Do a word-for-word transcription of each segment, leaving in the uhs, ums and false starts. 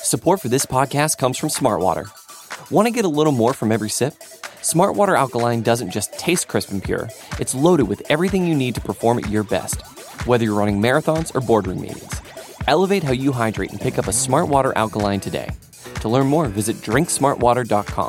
Support for this podcast comes from Smartwater. Want to get a little more from every sip? Smartwater Alkaline doesn't just taste crisp and pure, it's loaded with everything you need to perform at your best, whether you're running marathons or boardroom meetings. Elevate how you hydrate and pick up a Smartwater Alkaline today. To learn more, visit drink smart water dot com.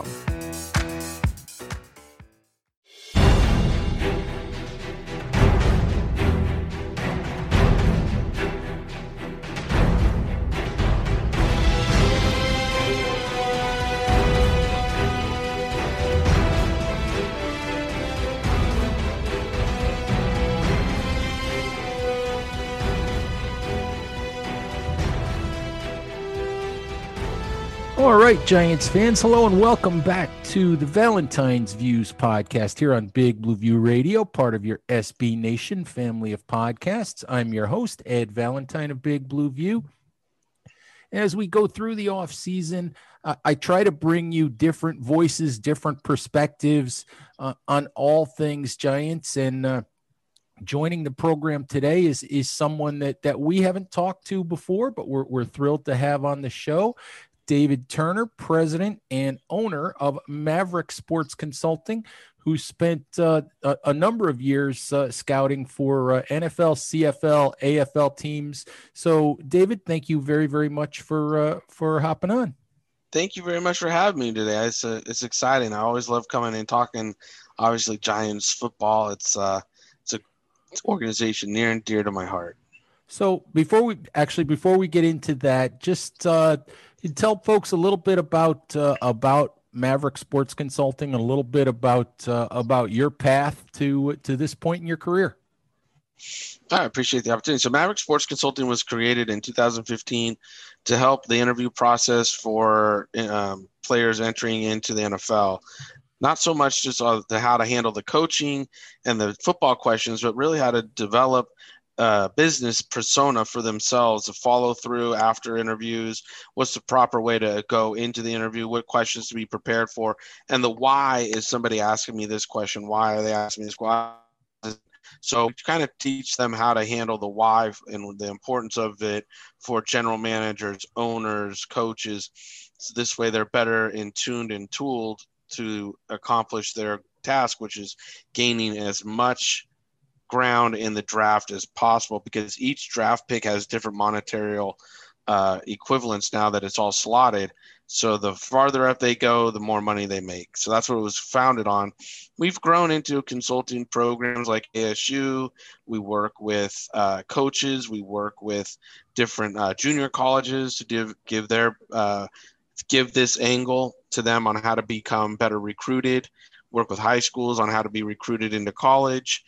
All right, Giants fans, hello and welcome back to the Valentine's Views podcast here on Big Blue View Radio, part of your S B Nation family of podcasts. I'm your host, Ed Valentine of Big Blue View. As we go through the off season, uh, I try to bring you different voices, different perspectives uh, on all things Giants. And uh, joining the program today is is someone that that we haven't talked to before, but we're we're thrilled to have on the show. David Turner, president and owner of Maverick Sports Consulting, who spent uh, a, a number of years uh, scouting for uh, N F L, C F L, A F L teams. So, David, thank you very, very much for uh, for hopping on. Thank you very much for having me today. It's uh, it's exciting. I always love coming and talking. Obviously, Giants football. It's uh it's a it's an organization near and dear to my heart. So, before we actually before we get into that, just uh, you tell folks a little bit about uh, about Maverick Sports Consulting, and a little bit about uh, about your path to to this point in your career. I appreciate the opportunity. So Maverick Sports Consulting was created in two thousand fifteen to help the interview process for um, players entering into the N F L. Not so much just uh, the, how to handle the coaching and the football questions, but really how to develop Uh, business persona for themselves, to follow through after interviews, what's the proper way to go into the interview, what questions to be prepared for, and the why is somebody asking me this question, why are they asking me this question? So kind of teach them how to handle the why and the importance of it for general managers, owners, coaches. So this way they're better in tuned and tooled to accomplish their task, which is gaining as much ground in the draft as possible, because each draft pick has different monetary uh, equivalents now that it's all slotted. So the farther up they go, the more money they make. So that's what it was founded on. We've grown into consulting programs like A S U. We work with uh, coaches. We work with different uh, junior colleges to give, give their uh, give this angle to them on how to become better recruited. Work with high schools on how to be recruited into college.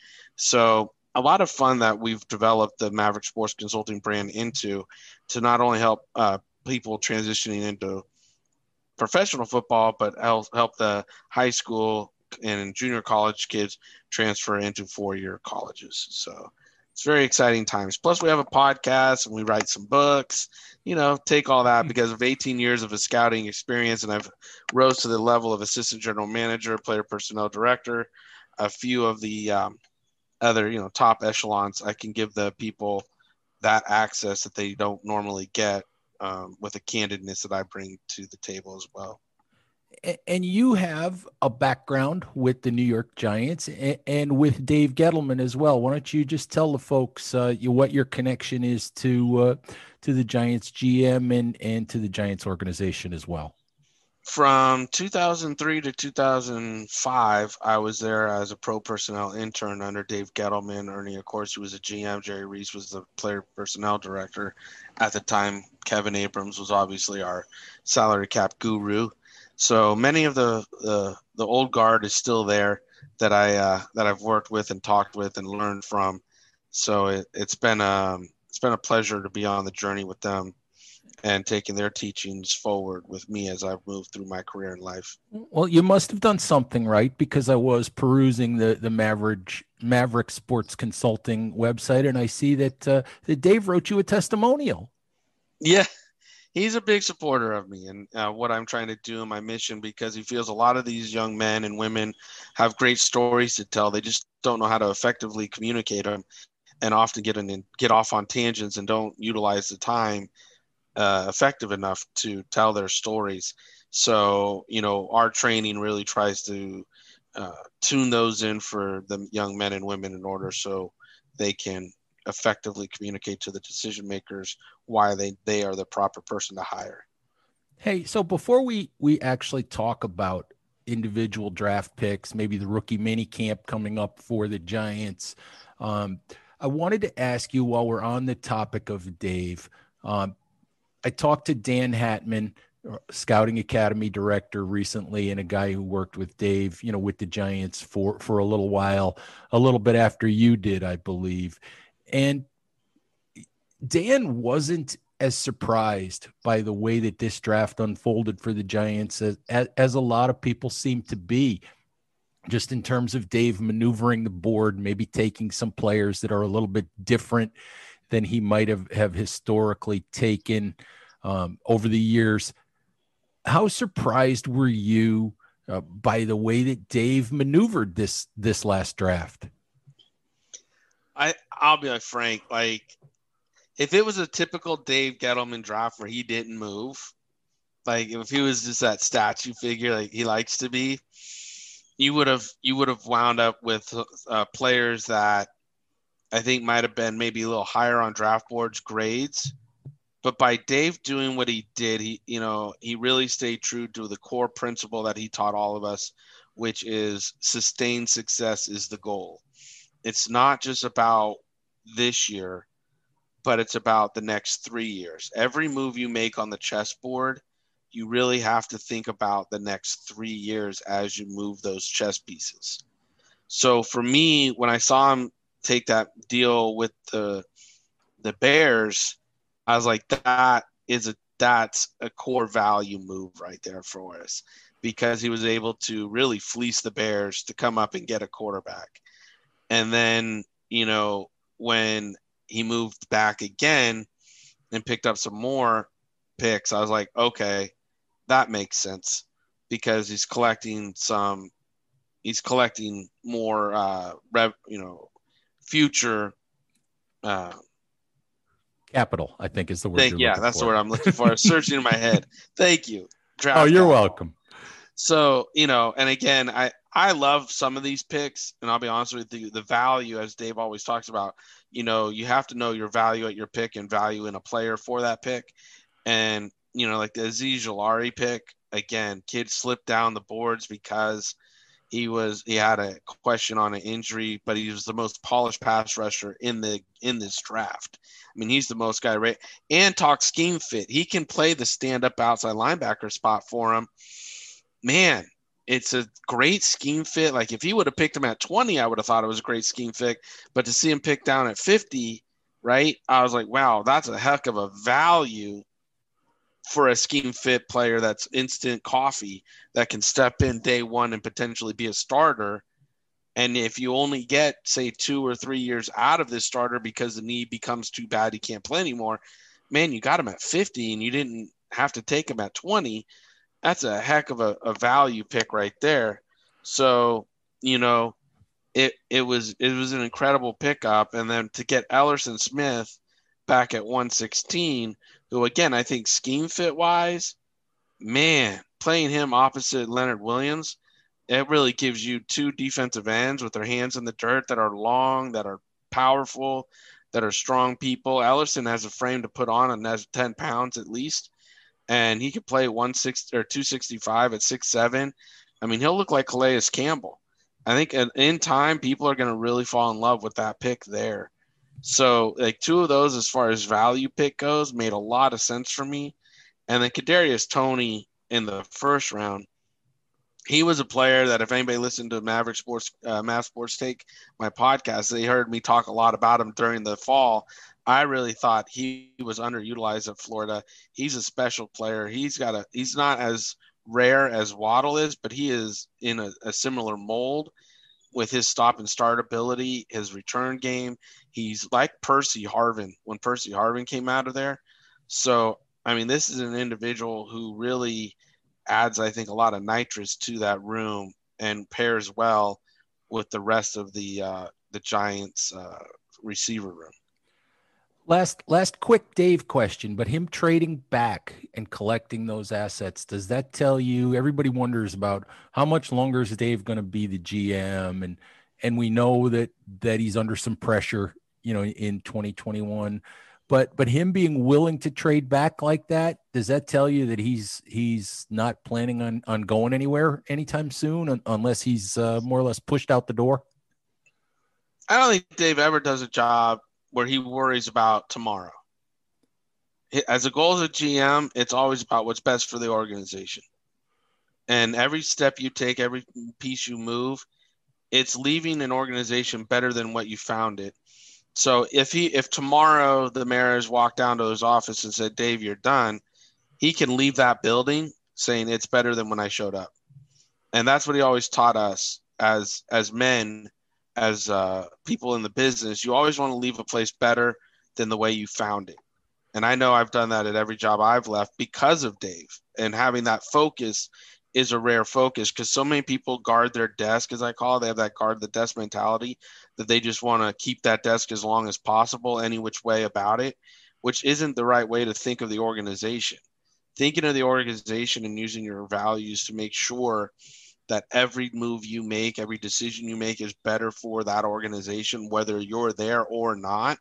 So a lot of fun that we've developed the Maverick Sports Consulting brand into, to not only help uh, people transitioning into professional football, but help, help the high school and junior college kids transfer into four-year colleges. So it's very exciting times. Plus we have a podcast and we write some books, you know, take all that because of eighteen years of a scouting experience. And I've rose to the level of assistant general manager, player personnel director, a few of the um, other, you know, top echelons. I can give the people that access that they don't normally get um, with the candidness that I bring to the table as well. And you have a background with the New York Giants and with Dave Gettleman as well. Why don't you just tell the folks uh, you, what your connection is to uh, to the Giants G M and, and to the Giants organization as well? From two thousand three to two thousand five, I was there as a pro personnel intern under Dave Gettleman. Ernie, of course, who was a G M. Jerry Reese was the player personnel director. At the time, Kevin Abrams was obviously our salary cap guru. So many of the the, the old guard is still there that I uh, that I've worked with and talked with and learned from. So it, it's been um it's been a pleasure to be on the journey with them and taking their teachings forward with me as I've moved through my career in life. Well, you must have done something right, because I was perusing the, the Maverick, Maverick Sports Consulting website, and I see that, uh, that Dave wrote you a testimonial. Yeah, he's a big supporter of me and uh, what I'm trying to do in my mission, because he feels a lot of these young men and women have great stories to tell. They just don't know how to effectively communicate them, and often get in and get off on tangents and don't utilize the time uh, effective enough to tell their stories. So, you know, our training really tries to uh, tune those in for the young men and women in order so they can effectively communicate to the decision makers why they, they are the proper person to hire. Hey, so before we, we actually talk about individual draft picks, maybe the rookie mini camp coming up for the Giants, um, I wanted to ask you while we're on the topic of Dave, um, I talked to Dan Hatman, Scouting Academy director recently, and a guy who worked with Dave, you know, with the Giants for, for a little while, a little bit after you did, I believe. And Dan wasn't as surprised by the way that this draft unfolded for the Giants as, as, as a lot of people seem to be, just in terms of Dave maneuvering the board, maybe taking some players that are a little bit different than he might have, have historically taken um, over the years. How surprised were you uh, by the way that Dave maneuvered this, this last draft? I, I'll be like frank, like if it was a typical Dave Gettleman draft where he didn't move, like if he was just that statue figure like he likes to be, you would have you would have wound up with uh, players that I think might have been maybe a little higher on draft boards grades. But by Dave doing what he did, he you know he really stayed true to the core principle that he taught all of us, which is sustained success is the goal. It's not just about this year, but it's about the next three years. Every move you make on the chessboard, you really have to think about the next three years as you move those chess pieces. So for me, when I saw him take that deal with the the Bears, I was like, that is a that's a core value move right there for us, because he was able to really fleece the Bears to come up and get a quarterback. And then, you know, when he moved back again and picked up some more picks, I was like, okay, that makes sense, because he's collecting some, he's collecting more, uh, rev, you know, future, uh, capital, I think is the word. Thank, you're yeah, looking that's for. the word I'm looking for. I was searching in my head. Thank you. Draft oh, you're capital. welcome. So, you know, and again, I, I love some of these picks, and I'll be honest with you, the value, as Dave always talks about, you know, you have to know your value at your pick and value in a player for that pick. And, you know, like the Azeez Ojulari pick, again, kid slipped down the boards because he was he had a question on an injury, but he was the most polished pass rusher in the in this draft. I mean, he's the most guy right, and talk scheme fit. He can play the stand up outside linebacker spot for him. Man, it's a great scheme fit. Like if he would have picked him at twenty, I would have thought it was a great scheme fit. But to see him picked down at fifty, right? I was like, wow, that's a heck of a value for a scheme fit player that's instant coffee that can step in day one and potentially be a starter. And if you only get, say, two or three years out of this starter because the knee becomes too bad, he can't play anymore, man, you got him at fifty and you didn't have to take him at twenty. That's a heck of a, a value pick right there. So, you know, it it was it was an incredible pickup. And then to get Ellerson Smith back at one sixteen, who, again, I think scheme fit wise, man, playing him opposite Leonard Williams, it really gives you two defensive ends with their hands in the dirt that are long, that are powerful, that are strong people. Ellerson has a frame to put on and has ten pounds at least, and he could play one sixty or two sixty-five at six seven. I mean, he'll look like Calais Campbell. I think in time, people are going to really fall in love with that pick there. So, like, two of those, as far as value pick goes, made a lot of sense for me. And then Kadarius Toney in the first round, he was a player that if anybody listened to Maverick Sports, uh, Mav Sports Take, my podcast, they heard me talk a lot about him during the fall. I really thought he was underutilized at Florida. He's a special player. He's got a, he's not as rare as Waddle is, but he is in a, a similar mold with his stop and start ability, his return game. He's like Percy Harvin when Percy Harvin came out of there. So, I mean, this is an individual who really adds, I think, a lot of nitrous to that room and pairs well with the rest of the uh, the Giants uh, receiver room. Last last quick Dave question, but him trading back and collecting those assets, does that tell you, everybody wonders about how much longer is Dave going to be the G M, and and we know that that he's under some pressure, you know, in twenty twenty-one, but but him being willing to trade back like that, does that tell you that he's he's not planning on on going anywhere anytime soon, un, unless he's uh, more or less pushed out the door? I don't think Dave ever does a job where he worries about tomorrow. As a goal as a G M, it's always about what's best for the organization. And every step you take, every piece you move, it's leaving an organization better than what you found it. So if he, if tomorrow the Mariners walked down to his office and said, Dave, you're done, he can leave that building saying it's better than when I showed up. And that's what he always taught us as, as men, as uh, people in the business. You always want to leave a place better than the way you found it. And I know I've done that at every job I've left because of Dave. And having that focus is a rare focus, because so many people guard their desk, as I call it. They have that guard the desk mentality, that they just want to keep that desk as long as possible, any which way about it, which isn't the right way to think of the organization. Thinking of the organization and using your values to make sure that every move you make, every decision you make is better for that organization, whether you're there or not,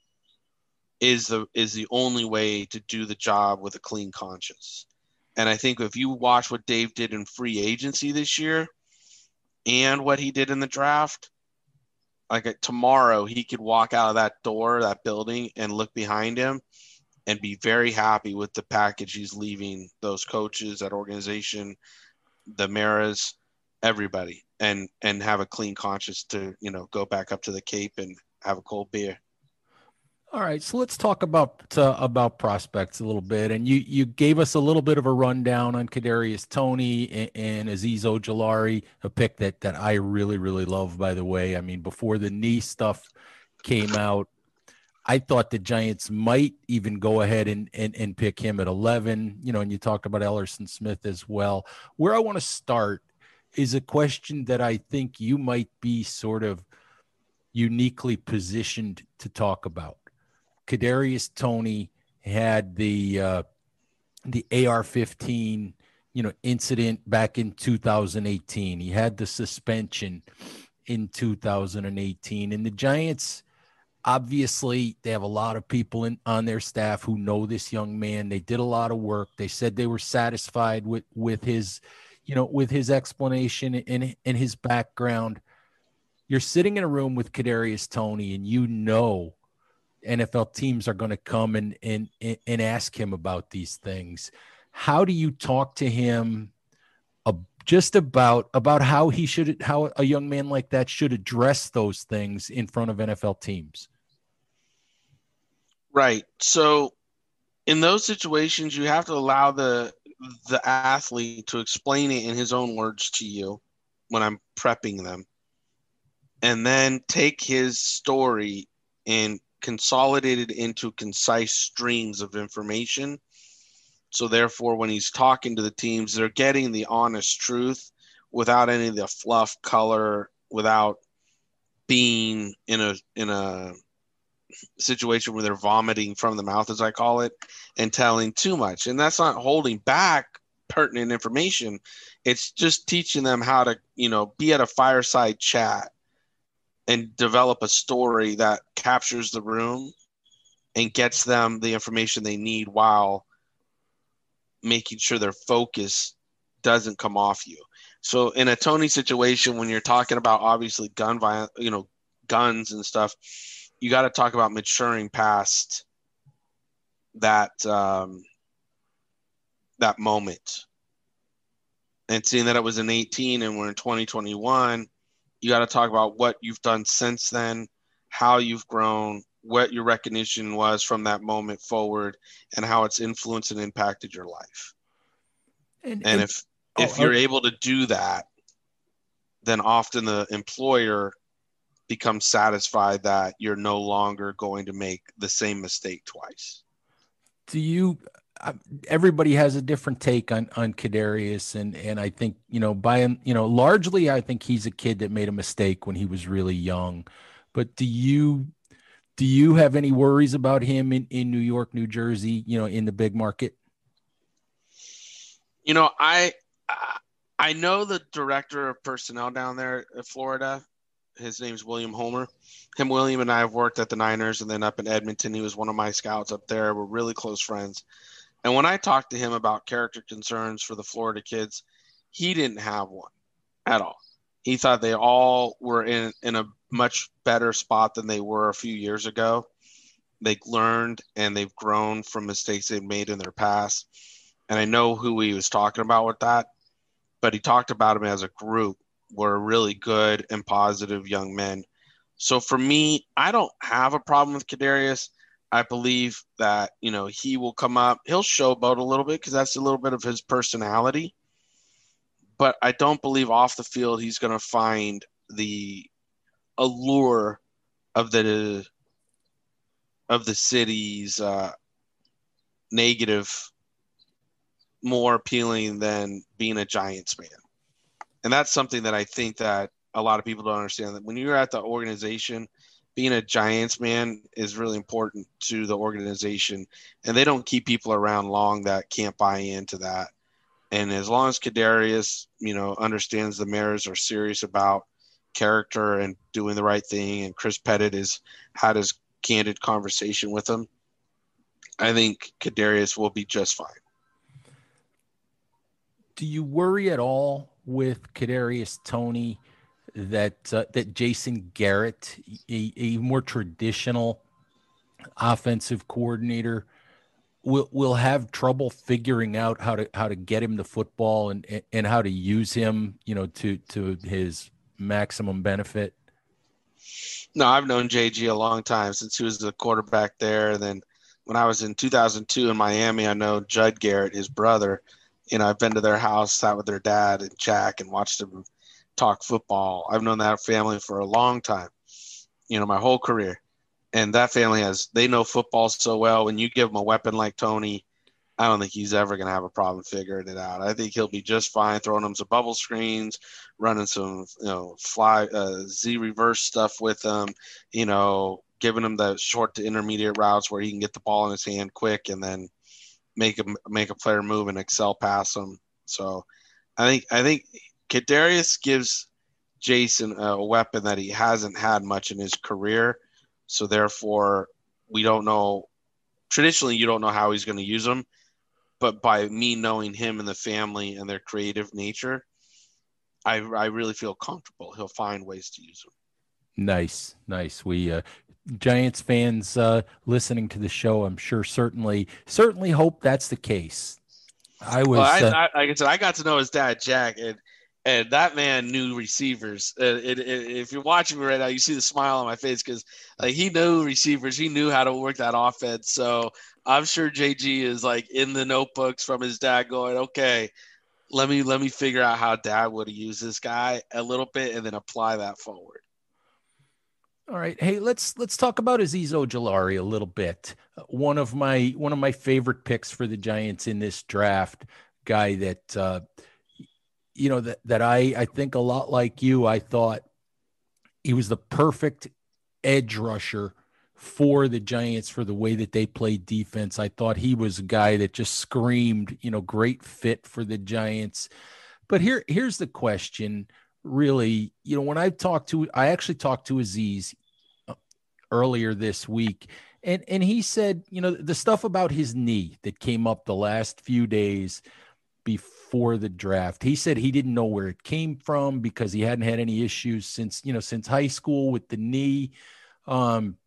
is the is the only way to do the job with a clean conscience. And I think if you watch what Dave did in free agency this year and what he did in the draft, like tomorrow he could walk out of that door, that building, and look behind him and be very happy with the package he's leaving those coaches, that organization, the Maras, everybody, and and have a clean conscience to, you know, go back up to the Cape and have a cold beer. All right, so let's talk about uh, about prospects a little bit. And you you gave us a little bit of a rundown on Kadarius Toney and, and Azeez Ojulari, a pick that that I really really love, by the way. I mean, before the knee stuff came out, I thought the Giants might even go ahead and, and, and pick him at eleven, you know, and you talked about Ellerson Smith as well. Where I want to start is a question that I think you might be sort of uniquely positioned to talk about. Kadarius Toney had the, uh, the A R fifteen, you know, incident back in two thousand eighteen. He had the suspension in two thousand eighteen, and the Giants, obviously, they have a lot of people in, on their staff who know this young man. They did a lot of work. They said they were satisfied with, with his, you know, with his explanation and, and his background. You're sitting in a room with Kadarius Toney, and you know N F L teams are going to come and, and, and ask him about these things. How do you talk to him uh, just about, about how he should, how a young man like that should address those things in front of N F L teams? Right. So in those situations, you have to allow the the athlete to explain it in his own words to you when I'm prepping them, and then take his story and consolidate it into concise streams of information. So therefore, when he's talking to the teams, they're getting the honest truth without any of the fluff, color, without being in a in a situation where they're vomiting from the mouth, as I call it, and telling too much. And that's not holding back pertinent information. It's just teaching them how to, you know, be at a fireside chat and develop a story that captures the room and gets them the information they need while making sure their focus doesn't come off you. So in a Toney situation, when you're talking about obviously gun violence, you know, guns and stuff, you got to talk about maturing past that, um, that moment, and seeing that it was in eighteen and we're in twenty twenty-one. You got to talk about what you've done since then, how you've grown, what your recognition was from that moment forward, and how it's influenced and impacted your life. And, and, and if, oh, if you're okay. able to do that, then often the employer becomes satisfied that you're no longer going to make the same mistake twice. Do you, uh, everybody has a different take on, on Kadarius. And, and I think, you know, by him, you know, largely, I think he's a kid that made a mistake when he was really young, but do you, Do you have any worries about him in, in New York, New Jersey, you know, in the big market? You know, I I know the director of personnel down there in Florida. His name's William Homer. Him, William, and I have worked at the Niners, and then up in Edmonton, he was one of my scouts up there. We're really close friends. And when I talked to him about character concerns for the Florida kids, he didn't have one at all. He thought they all were in, in a much better spot than they were a few years ago. They learned and they've grown from mistakes they've made in their past. And I know who he was talking about with that, but he talked about them as a group were really good and positive young men. So for me, I don't have a problem with Kadarius. I believe that, you know, he will come up. He'll showboat a little bit because that's a little bit of his personality. But I don't believe off the field he's going to find the allure of the of the city's uh, negative more appealing than being a Giants fan. And that's something that I think that a lot of people don't understand, that when you're at the organization, being a Giants man is really important to the organization, and they don't keep people around long that can't buy into that. And as long as Kadarius, you know, understands the Mariners are serious about character and doing the right thing, and Chris Pettit has had his candid conversation with him, I think Kadarius will be just fine. Do you worry at all with Kadarius Toney that uh, that Jason Garrett, a, a more traditional offensive coordinator, will will have trouble figuring out how to how to get him the football and and how to use him, you know, to to his maximum benefit? No, I've known J G a long time, since he was the quarterback there. And then when I was in two thousand two in Miami, I know Judd Garrett, his brother. You know, I've been to their house, sat with their dad and Jack, and watched them talk football. I've known that family for a long time, you know, my whole career. And that family has, they know football so well. When you give him a weapon like Toney, I don't think he's ever going to have a problem figuring it out. I think he'll be just fine throwing him some bubble screens, running some, you know, fly uh, Z reverse stuff with him, you know, giving him the short to intermediate routes where he can get the ball in his hand quick and then make him make a player move and excel past him. So I think I think Kadarius gives Jason a weapon that he hasn't had much in his career. So therefore, we don't know. Traditionally, you don't know how he's going to use them. But by me knowing him and the family and their creative nature, I I really feel comfortable. He'll find ways to use them. Nice, nice. We uh, Giants fans uh, listening to the show, I'm sure certainly certainly hope that's the case. I was. Well, I, uh, I, like I said, I got to know his dad, Jack, and and that man knew receivers. And, and, and if you're watching me right now, you see the smile on my face because like he knew receivers. He knew how to work that offense. So I'm sure J G is like in the notebooks from his dad, going, "Okay, let me let me figure out how Dad would use this guy a little bit, and then apply that forward." All right. Hey, let's let's talk about Azeez Ojulari a little bit. One of my one of my favorite picks for the Giants in this draft, guy that uh, you know that that I I think a lot like you. I thought he was the perfect edge rusher for the Giants for the way that they played defense. I thought he was a guy that just screamed, you know, great fit for the Giants. But here here's the question. Really, you know, when I talked to, I actually talked to Azeez earlier this week, and, and he said, you know, the stuff about his knee that came up the last few days before the draft, he said he didn't know where it came from because he hadn't had any issues since, you know, since high school with the knee. Um,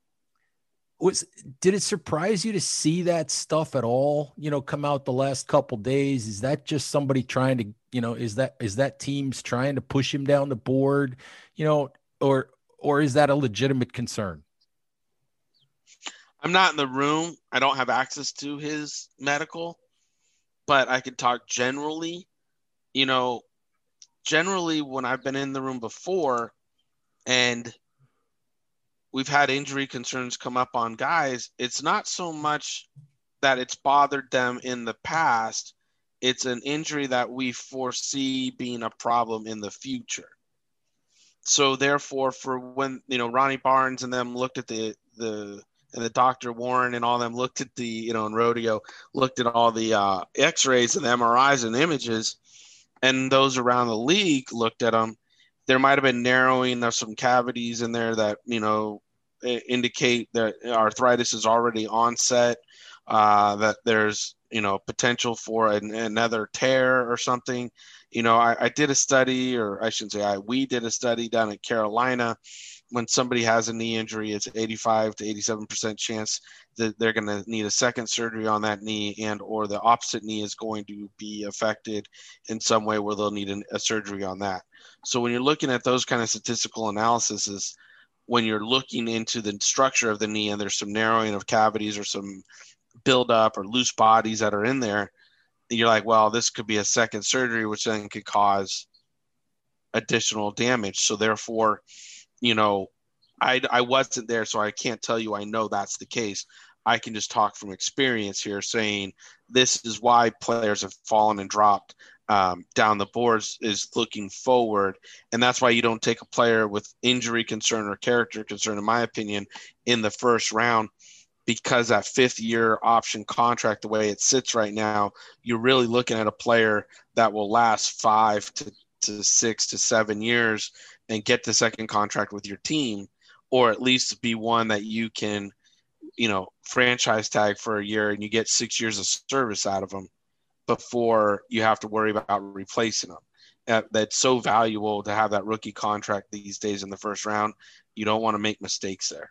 was, did it surprise you to see that stuff at all, you know, come out the last couple days? Is that just somebody trying to, you know, is that, is that teams trying to push him down the board, you know, or, or is that a legitimate concern? I'm not in the room. I don't have access to his medical, but I can talk generally. You know, generally when I've been in the room before and we've had injury concerns come up on guys, it's not so much that it's bothered them in the past. It's an injury that we foresee being a problem in the future. So therefore, for when, you know, Ronnie Barnes and them looked at the, the and the doctor Warren and all them looked at the, you know, in rodeo, looked at all the uh, x-rays and the M R Is and images, and those around the league looked at them. There might have been narrowing of some cavities in there that, you know, indicate that arthritis is already onset, uh, that there's, you know, potential for an, another tear or something. You know, I, I did a study, or I shouldn't say I, we did a study down in Carolina. When somebody has a knee injury, it's eighty-five to eighty-seven percent chance that they're going to need a second surgery on that knee, and or the opposite knee is going to be affected in some way where they'll need an, a surgery on that. So when you're looking at those kind of statistical analyses, when you're looking into the structure of the knee and there's some narrowing of cavities or some buildup or loose bodies that are in there, you're like, well, this could be a second surgery, which then could cause additional damage. So therefore, you know, I, I wasn't there, so I can't tell you I know that's the case. I can just talk from experience here, saying this is why players have fallen and dropped um, down the boards, is looking forward. And that's why you don't take a player with injury concern or character concern, in my opinion, in the first round, because that fifth year option contract, the way it sits right now, you're really looking at a player that will last five to, to six to seven years and get the second contract with your team, or at least be one that you can, you know, franchise tag for a year and you get six years of service out of them before you have to worry about replacing them. Uh, that's so valuable to have that rookie contract these days in the first round. You don't want to make mistakes there.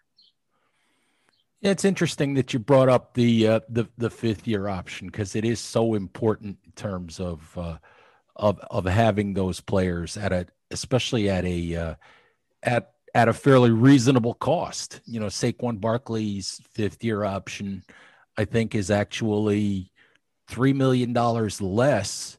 Yeah, it's interesting that you brought up the uh, the the fifth year option, because it is so important in terms of uh, of of having those players at a, especially at a uh, at at a fairly reasonable cost. You know, Saquon Barkley's fifth year option, I think, is actually three million dollars less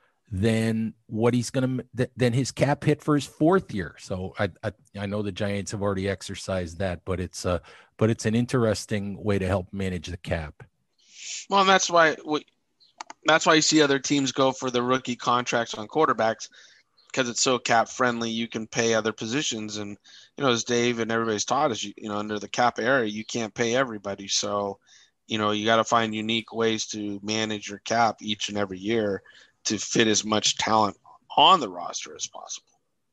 than what he's going to, th- than his cap hit for his fourth year. So I, I, I know the Giants have already exercised that, but it's a, but it's an interesting way to help manage the cap. Well, and that's why we, that's why you see other teams go for the rookie contracts on quarterbacks, because it's so cap friendly. You can pay other positions, and you know, as Dave and everybody's taught us, you, you know, under the cap era, you can't pay everybody. So, you know, you got to find unique ways to manage your cap each and every year to fit as much talent on the roster as possible.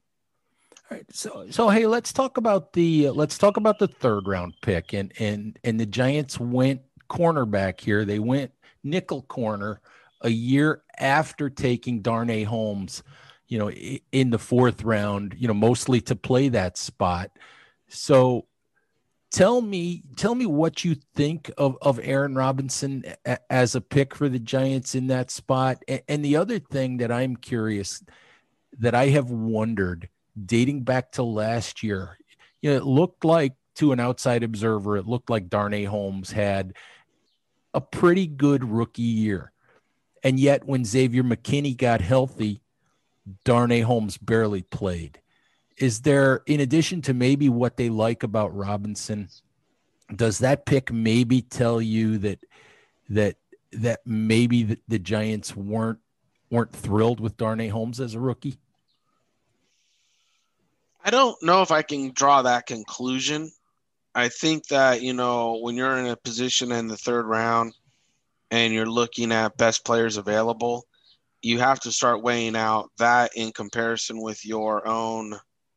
All right. So, so, hey, let's talk about the, uh, let's talk about the third round pick, and, and, and the Giants went cornerback here. They went nickel corner a year after taking Darnay Holmes, you know, in the fourth round, you know, mostly to play that spot. So tell me, tell me what you think of, of Aaron Robinson a, as a pick for the Giants in that spot. And, and the other thing that I'm curious, that I have wondered dating back to last year, you know, it looked like, to an outside observer, it looked like Darnay Holmes had a pretty good rookie year. And yet when Xavier McKinney got healthy, Darnay Holmes barely played. Is there, in addition to maybe what they like about Robinson, does that pick maybe tell you that that that maybe the, the Giants weren't weren't thrilled with Darnay Holmes as a rookie? I don't know if I can draw that conclusion. I think that, you know, when you're in a position in the third round and you're looking at best players available, you have to start weighing out that in comparison with your own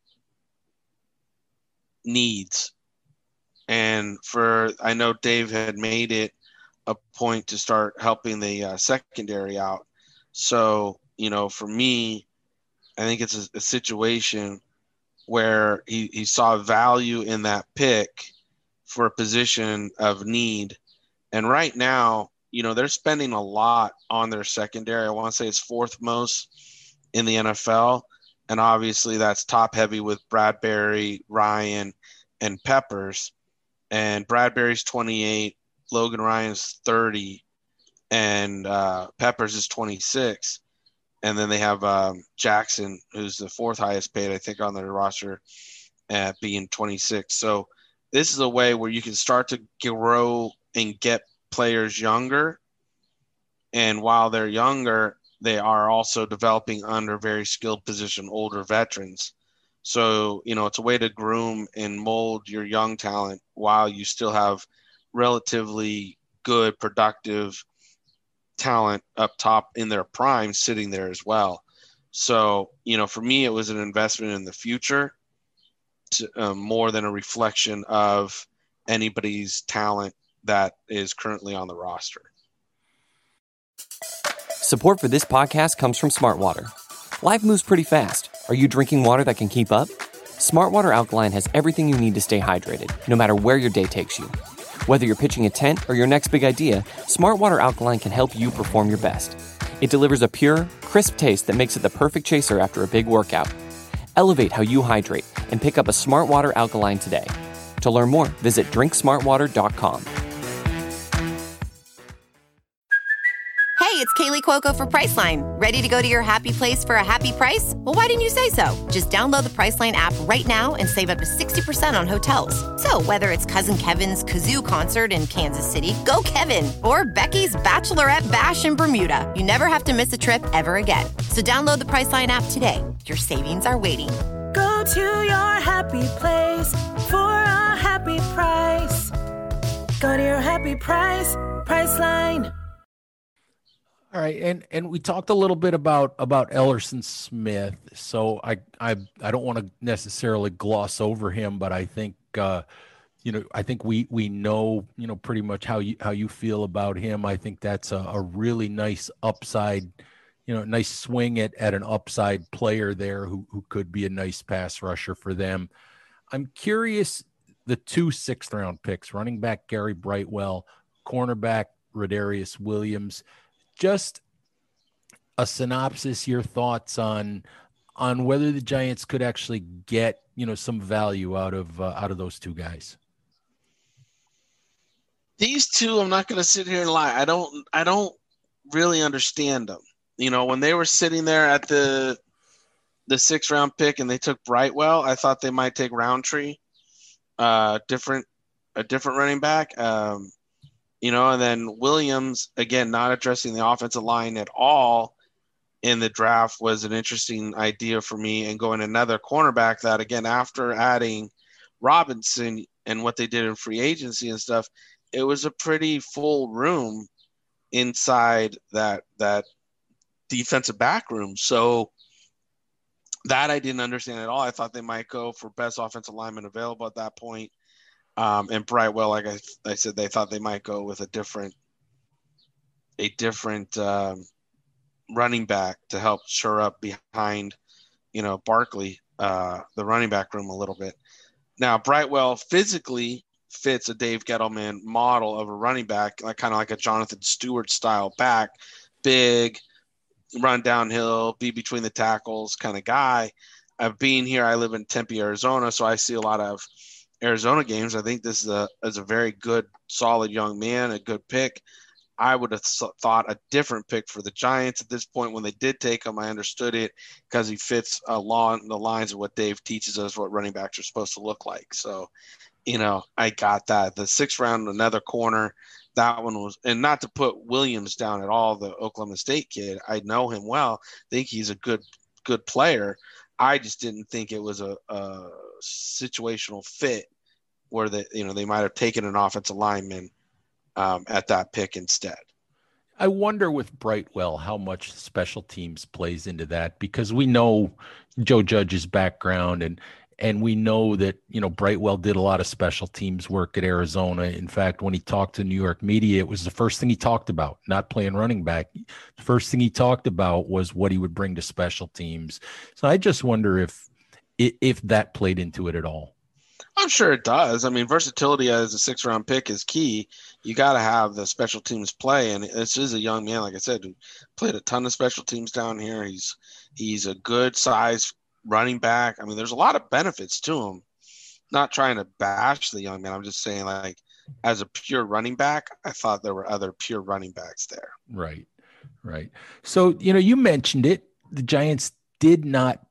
needs. And for, I know Dave had made it a point to start helping the uh, secondary out. So, you know, for me, I think it's a, a situation where he, he saw value in that pick for a position of need. And right now, you know, they're spending a lot on their secondary. I want to say it's fourth most in the N F L. And obviously that's top heavy with Bradbury, Ryan, and Peppers. And Bradbury's twenty-eight, Logan Ryan's thirty, and uh, Peppers is twenty-six. And then they have um, Jackson, who's the fourth highest paid, I think, on their roster, at being twenty-six. So this is a way where you can start to grow and get players younger. And while they're younger, they are also developing under very skilled position, older veterans. So, you know, it's a way to groom and mold your young talent while you still have relatively good, productive talent up top in their prime sitting there as well. So, you know, for me, it was an investment in the future to, um, more than a reflection of anybody's talent that is currently on the roster. Support for this podcast comes from Smart Water. Life moves pretty fast. Are you drinking water that can keep up? Smart Water Alkaline has everything you need to stay hydrated, no matter where your day takes you. Whether you're pitching a tent or your next big idea, Smart Water Alkaline can help you perform your best. It delivers a pure, crisp taste that makes it the perfect chaser after a big workout. Elevate how you hydrate and pick up a Smart Water Alkaline today. To learn more, visit drink smart water dot com. Hey, it's Kaylee Cuoco for Priceline. Ready to go to your happy place for a happy price? Well, why didn't you say so? Just download the Priceline app right now and save up to sixty percent on hotels. So whether it's Cousin Kevin's Kazoo Concert in Kansas City, go Kevin, or Becky's Bachelorette Bash in Bermuda, you never have to miss a trip ever again. So download the Priceline app today. Your savings are waiting. Go to your happy place for a happy price. Go to your happy price, Priceline. All right, and and we talked a little bit about about Elerson Smith, so I I I don't want to necessarily gloss over him, but I think uh, you know I think we we know you know pretty much how you how you feel about him. I think that's a, a really nice upside, you know, nice swing at at an upside player there who who could be a nice pass rusher for them. I'm curious, the two sixth round picks, running back Gary Brightwell, cornerback Rodarius Williams. Just a synopsis, your thoughts on on whether the Giants could actually get, you know, some value out of uh, out of those two guys. These two, I'm not going to sit here and lie. I don't I don't really understand them. You know, when they were sitting there at the the sixth round pick and they took Brightwell, I thought they might take Roundtree, uh, different a different running back. Um, You know, and then Williams, again, not addressing the offensive line at all in the draft was an interesting idea for me, and going another cornerback that, again, after adding Robinson and what they did in free agency and stuff, it was a pretty full room inside that that defensive back room. So that I didn't understand at all. I thought they might go for best offensive lineman available at that point. Um, and Brightwell, like I, I said, they thought they might go with a different, a different um, running back to help shore up behind, you know, Barkley, uh, the running back room a little bit. Now, Brightwell physically fits a Dave Gettleman model of a running back, like kind of like a Jonathan Stewart style back, big, run downhill, be between the tackles kind of guy. I've been here. I live in Tempe, Arizona, so I see a lot of Arizona games. I think this is a is a very good, solid young man, a good pick. I would have thought a different pick for the Giants at this point. When they did take him, I understood it because he fits along the lines of what Dave teaches us what running backs are supposed to look like. So, you know, I got that. The sixth round, another corner, that one was, and not to put Williams down at all, the Oklahoma State kid. I know him well. Think he's a good good player. I just didn't think it was a, a situational fit where they, you know, they might have taken an offensive lineman um, at that pick instead. I wonder with Brightwell how much special teams plays into that, because we know Joe Judge's background, and and we know that, you know, Brightwell did a lot of special teams work at Arizona. In fact, when he talked to New York media, it was the first thing he talked about, not playing running back. The first thing he talked about was what he would bring to special teams. So I just wonder if if that played into it at all. I'm sure it does. I mean, versatility as a six-round pick is key. You got to have the special teams play, and this is a young man, like I said, who played a ton of special teams down here. He's he's a good size running back. I mean, there's a lot of benefits to him. Not trying to bash the young man. I'm just saying, like, as a pure running back, I thought there were other pure running backs there. Right, right. So, you know, you mentioned it. The Giants did not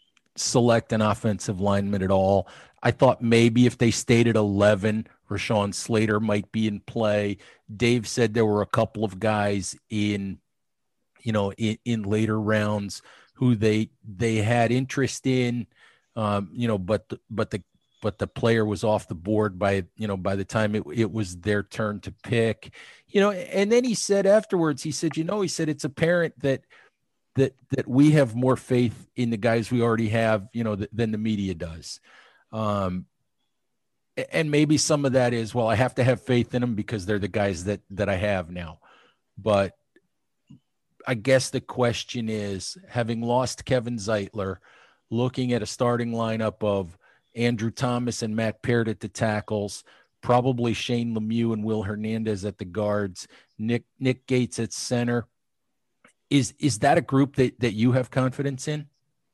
select an offensive lineman at all. I thought maybe if they stayed at eleven, Rashawn Slater might be in play. Dave said there were a couple of guys in, you know, in, in later rounds who they they had interest in. Um, you know, but the, but the but the player was off the board by you know by the time it, it was their turn to pick. You know, and then he said afterwards, he said, you know, he said it's apparent that that that we have more faith in the guys we already have, you know, th- than the media does. Um, and maybe some of that is, well, I have to have faith in them because they're the guys that that I have now. But I guess the question is, having lost Kevin Zeitler, looking at a starting lineup of Andrew Thomas and Matt Peart at the tackles, probably Shane Lemieux and Will Hernandez at the guards, Nick Nick Gates at center. Is is that a group that, that you have confidence in?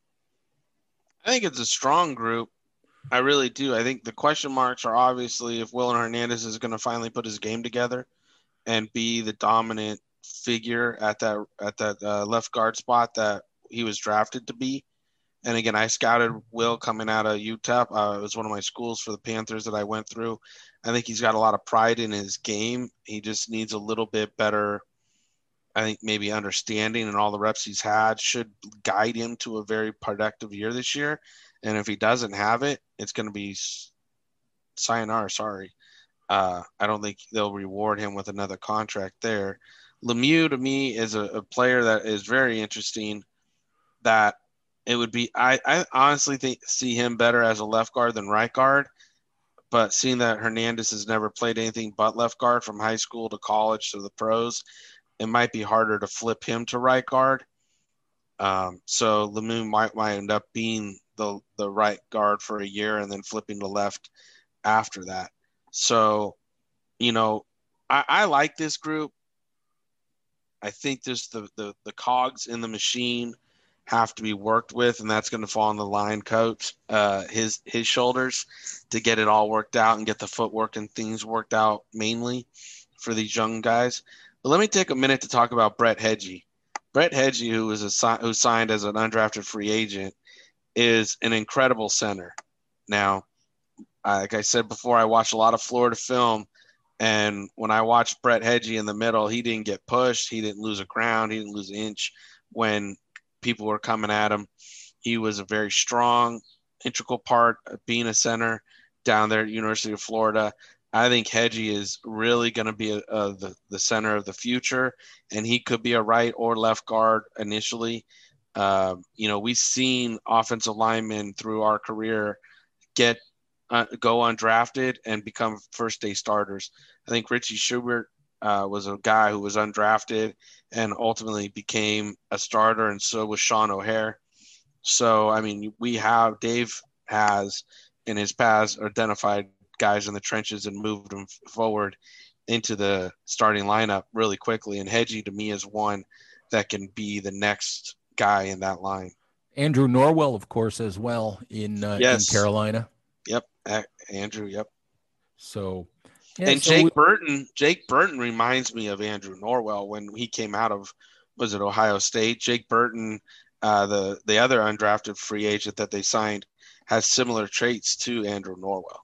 I think it's a strong group. I really do. I think the question marks are obviously if Will Hernandez is going to finally put his game together and be the dominant figure at that at that uh, left guard spot that he was drafted to be. And again, I scouted Will coming out of U T E P. Uh, it was one of my schools for the Panthers that I went through. I think he's got a lot of pride in his game. He just needs a little bit better, I think, maybe understanding, and all the reps he's had should guide him to a very productive year this year. And if he doesn't have it, it's going to be sayonara, sorry. Uh, I don't think they'll reward him with another contract there. Lemieux, to me, is a, a player that is very interesting, that it would be – I I honestly think see him better as a left guard than right guard. But seeing that Hernandez has never played anything but left guard from high school to college to the pros, it might be harder to flip him to right guard. Um, so Lemieux might, might end up being the, the right guard for a year and then flipping to left after that. So, you know, I, I like this group. I think there's the, the, the cogs in the machine have to be worked with, and that's going to fall on the line coach, uh, his his shoulders, to get it all worked out and get the footwork and things worked out mainly for these young guys. But let me take a minute to talk about Brett Hedgie. Brett Hedgie, who was a, who signed as an undrafted free agent, is an incredible center. Now, like I said before, I watched a lot of Florida film, and when I watched Brett Hedgie in the middle, he didn't get pushed. He didn't lose a ground. He didn't lose an inch when people were coming at him. He was a very strong, integral part of being a center down there at University of Florida. I think Hedgie is really going to be a, a, the, the center of the future, and he could be a right or left guard initially. Uh, you know, we've seen offensive linemen through our career get uh, go undrafted and become first-day starters. I think Richie Schubert uh, was a guy who was undrafted and ultimately became a starter, and so was Sean O'Hare. So, I mean, we have – Dave has in his past identified guys in the trenches and moved them forward into the starting lineup really quickly. And Hedgie, to me, is one that can be the next guy in that line. Andrew Norwell, of course, as well in uh, yes. in Carolina. Yep, uh, Andrew. Yep. So, yeah, and so Jake we, Burton. Jake Burton reminds me of Andrew Norwell when he came out of was it Ohio State. Jake Burton, uh, the the other undrafted free agent that they signed, has similar traits to Andrew Norwell.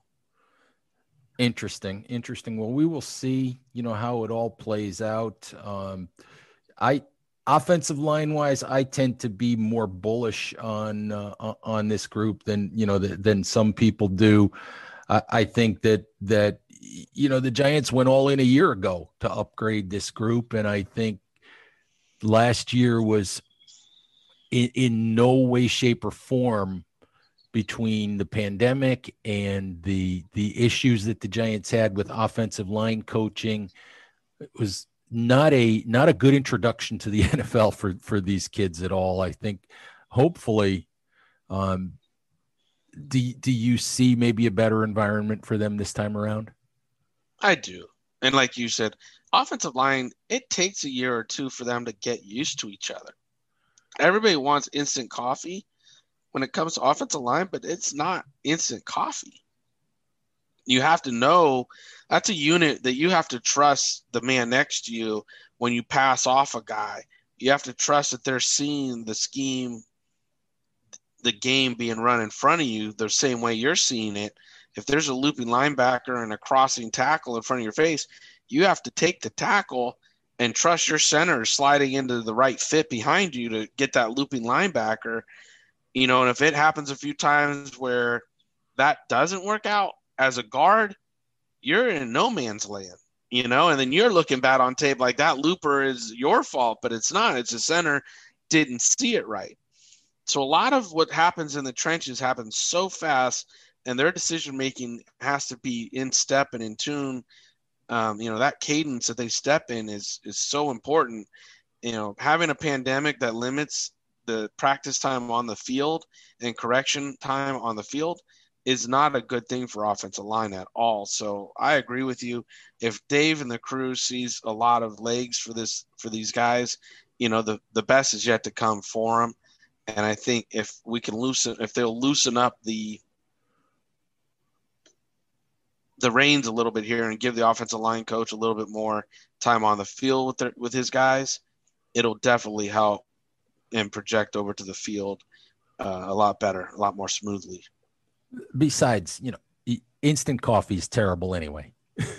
Interesting, interesting. Well, we will see, you know, how it all plays out. Um, I, offensive line wise, I tend to be more bullish on uh, on this group than you know the, than some people do. I, I think that that you know the Giants went all in a year ago to upgrade this group, and I think last year was in, in no way, shape, or form, between the pandemic and the the issues that the Giants had with offensive line coaching, it was not a not a good introduction to the N F L for for these kids at all. I think hopefully um do, do you see maybe a better environment for them this time around? I do. And like you said, offensive line, it takes a year or two for them to get used to each other. Everybody wants instant coffee when it comes to offensive line, but it's not instant coffee. You have to know that's a unit that you have to trust the man next to you when you pass off a guy. You have to trust that they're seeing the scheme, the game being run in front of you the same way you're seeing it. If there's a looping linebacker and a crossing tackle in front of your face, you have to take the tackle and trust your center sliding into the right fit behind you to get that looping linebacker, You know, and if it happens a few times where that doesn't work out as a guard, you're in no man's land, you know, and then you're looking bad on tape like that looper is your fault, but it's not. It's the center didn't see it right. So a lot of what happens in the trenches happens so fast, and their decision-making has to be in step and in tune. Um, you know, that cadence that they step in is is so important. You know, having a pandemic that limits the practice time on the field and correction time on the field is not a good thing for offensive line at all. So I agree with you. If Dave and the crew sees a lot of legs for this, for these guys, you know, the, the best is yet to come for them. And I think if we can loosen, if they'll loosen up the, the reins a little bit here and give the offensive line coach a little bit more time on the field with their, with his guys, it'll definitely help and project over to the field uh, a lot better, a lot more smoothly. Besides, you know, instant coffee is terrible anyway.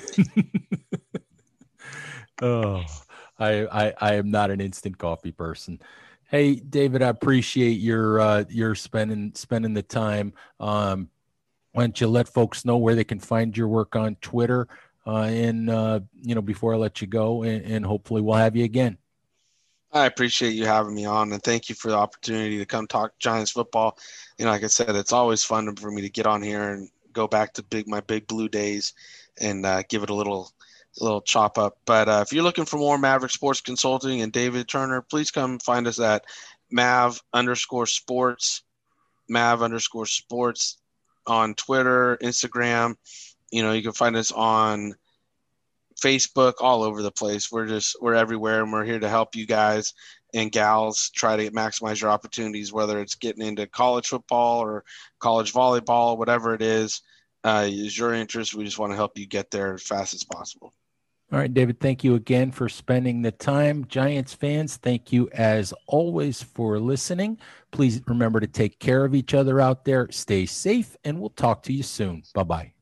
oh, I, I, I am not an instant coffee person. Hey, David, I appreciate your, uh, your spending, spending the time. Um, why don't you let folks know where they can find your work on Twitter uh, and, uh, you know, before I let you go, and, and hopefully we'll have you again. I appreciate you having me on, and thank you for the opportunity to come talk Giants football. You know, like I said, it's always fun for me to get on here and go back to big my big blue days and uh, give it a little a little chop up. But uh, if you're looking for more Maverick Sports Consulting and David Turner, please come find us at Mav underscore sports, Mav underscore sports on Twitter, Instagram. You know, you can find us on Facebook, all over the place. We're just, we're everywhere, and we're here to help you guys and gals try to maximize your opportunities, whether it's getting into college football or college volleyball, whatever it is, uh, is your interest. We just want to help you get there as fast as possible. All right, David, thank you again for spending the time. Giants fans, thank you as always for listening. Please remember to take care of each other out there. Stay safe, and we'll talk to you soon. Bye-bye.